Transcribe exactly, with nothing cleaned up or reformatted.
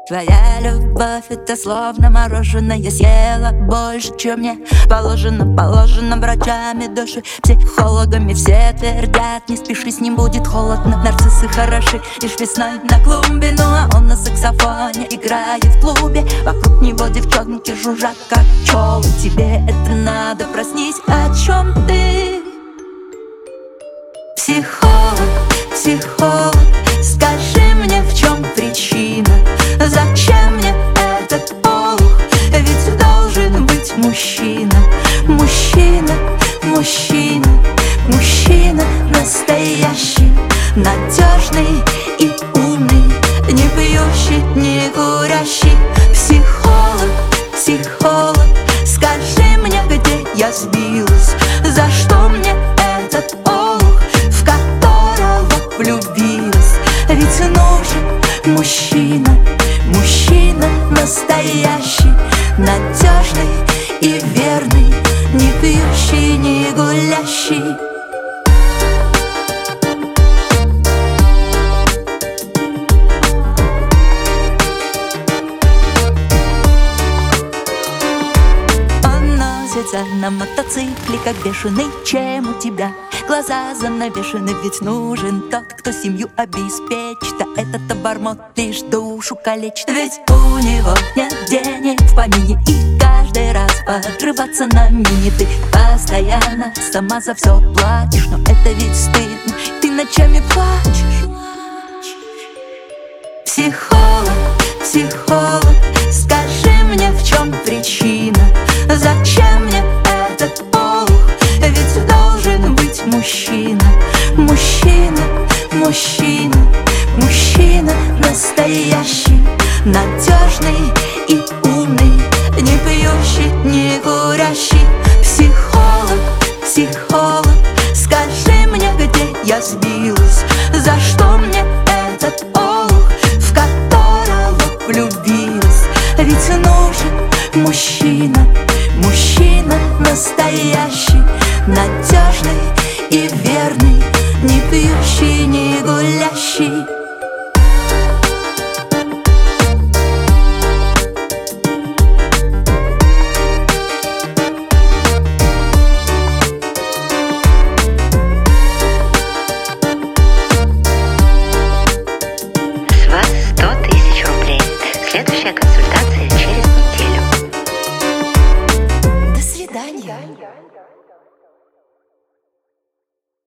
Твоя любовь — это словно мороженое. Съела больше, чем мне положено. Положено врачами души, психологами. Все твердят, не спеши, с ним будет холодно. Нарциссы хороши лишь весной на клумбе. Ну а он на саксофоне играет в клубе. Вокруг него девчонки жужжат, как пчелы. Тебе это надо, проснись, о чем ты? Психолог, психолог, скажи мне, в чем причина? Зачем мне этот олух? Ведь должен быть мужчина. Мужчина, мужчина, мужчина настоящий, надежный и умный, не пьющий, не курящий. Психолог, психолог, скажи мне, где я сбилась? За что мне этот олух, в которого влюбилась? Ведь нужен мужчина, мужчина настоящий, надежный и верный, не пьющий, не гулящий. Он носится на мотоцикле, как бешеный. Чем у тебя глаза занавешены? Ведь нужен тот, кто семью обеспечит, а этот обормот лишь душу калечит. Ведь у него нет денег в помине, и каждый раз подрываться на мини. Ты постоянно сама за все платишь, но это ведь стыдно, ты ночами плачешь. Психолог, психолог, скажи мне, в чем причина? Зачем мне этот олух? Ведь должен быть мужчина. Мужчина, мужчина, мужчина настоящий, надежный и умный, не пьющий, не курящий. Психолог, психолог, скажи мне, где я сбилась? За что мне этот олух, в которого влюбилась? Ведь нужен мужчина, мужчина настоящий, надежный и верный, не пьющий, не гулящий.